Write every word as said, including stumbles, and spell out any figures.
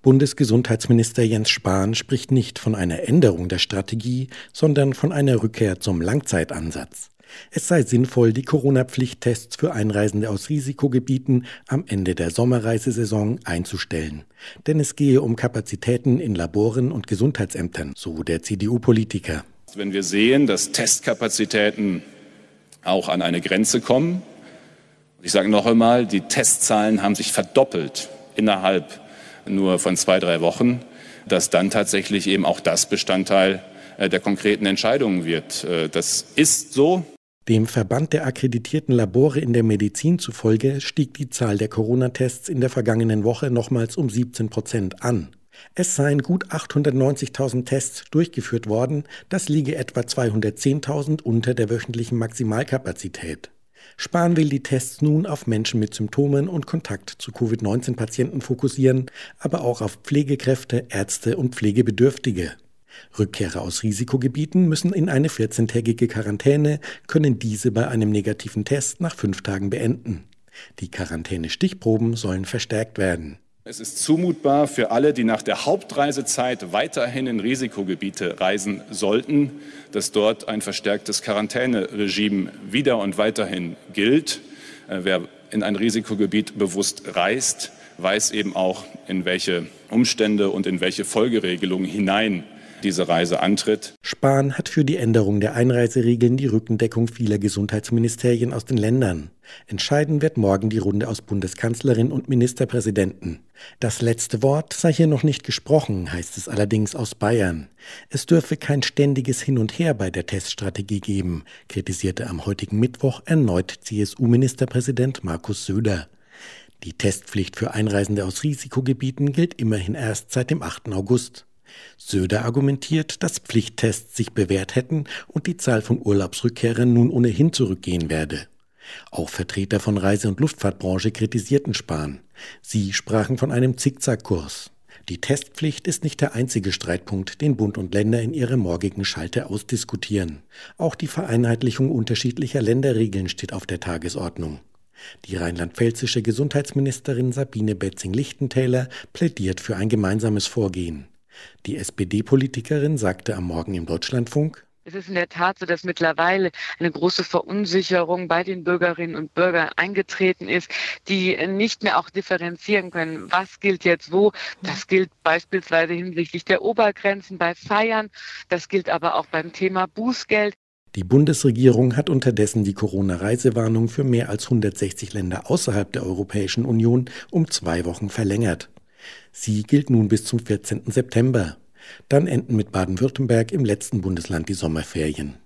Bundesgesundheitsminister Jens Spahn spricht nicht von einer Änderung der Strategie, sondern von einer Rückkehr zum Langzeitansatz. Es sei sinnvoll, die Corona-Pflichttests für Einreisende aus Risikogebieten am Ende der Sommerreisesaison einzustellen. Denn es gehe um Kapazitäten in Laboren und Gesundheitsämtern, so der C D U-Politiker. Wenn wir sehen, dass Testkapazitäten auch an eine Grenze kommen, ich sage noch einmal, die Testzahlen haben sich verdoppelt innerhalb nur von zwei, drei Wochen, dass dann tatsächlich eben auch das Bestandteil der konkreten Entscheidungen wird. Das ist so. Dem Verband der akkreditierten Labore in der Medizin zufolge stieg die Zahl der Corona-Tests in der vergangenen Woche nochmals um siebzehn Prozent an. Es seien gut achthundertneunzigtausend Tests durchgeführt worden, das liege etwa zweihundertzehntausend unter der wöchentlichen Maximalkapazität. Spahn will die Tests nun auf Menschen mit Symptomen und Kontakt zu Covid neunzehn Patienten fokussieren, aber auch auf Pflegekräfte, Ärzte und Pflegebedürftige. Rückkehrer aus Risikogebieten müssen in eine vierzehntägige Quarantäne, können diese bei einem negativen Test nach fünf Tagen beenden. Die Quarantäne-Stichproben sollen verstärkt werden. Es ist zumutbar für alle, die nach der Hauptreisezeit weiterhin in Risikogebiete reisen sollten, dass dort ein verstärktes Quarantäneregime wieder und weiterhin gilt. Wer in ein Risikogebiet bewusst reist, weiß eben auch, in welche Umstände und in welche Folgeregelungen hinein diese Reise antritt. Spahn hat für die Änderung der Einreiseregeln die Rückendeckung vieler Gesundheitsministerien aus den Ländern. Entscheiden wird morgen die Runde aus Bundeskanzlerin und Ministerpräsidenten. Das letzte Wort sei hier noch nicht gesprochen, heißt es allerdings aus Bayern. Es dürfe kein ständiges Hin und Her bei der Teststrategie geben, kritisierte am heutigen Mittwoch erneut C S U-Ministerpräsident Markus Söder. Die Testpflicht für Einreisende aus Risikogebieten gilt immerhin erst seit dem achten August. Söder argumentiert, dass Pflichttests sich bewährt hätten und die Zahl von Urlaubsrückkehrern nun ohnehin zurückgehen werde. Auch Vertreter von Reise- und Luftfahrtbranche kritisierten Spahn. Sie sprachen von einem Zickzackkurs. Die Testpflicht ist nicht der einzige Streitpunkt, den Bund und Länder in ihrer morgigen Schalte ausdiskutieren. Auch die Vereinheitlichung unterschiedlicher Länderregeln steht auf der Tagesordnung. Die rheinland-pfälzische Gesundheitsministerin Sabine Betzing-Lichtentäler plädiert für ein gemeinsames Vorgehen. Die S P D-Politikerin sagte am Morgen im Deutschlandfunk: Es ist in der Tat so, dass mittlerweile eine große Verunsicherung bei den Bürgerinnen und Bürgern eingetreten ist, die nicht mehr auch differenzieren können, was gilt jetzt wo. Das gilt beispielsweise hinsichtlich der Obergrenzen bei Feiern, das gilt aber auch beim Thema Bußgeld. Die Bundesregierung hat unterdessen die Corona-Reisewarnung für mehr als hundertsechzig Länder außerhalb der Europäischen Union um zwei Wochen verlängert. Sie gilt nun bis zum vierzehnten September. Dann enden mit Baden-Württemberg im letzten Bundesland die Sommerferien.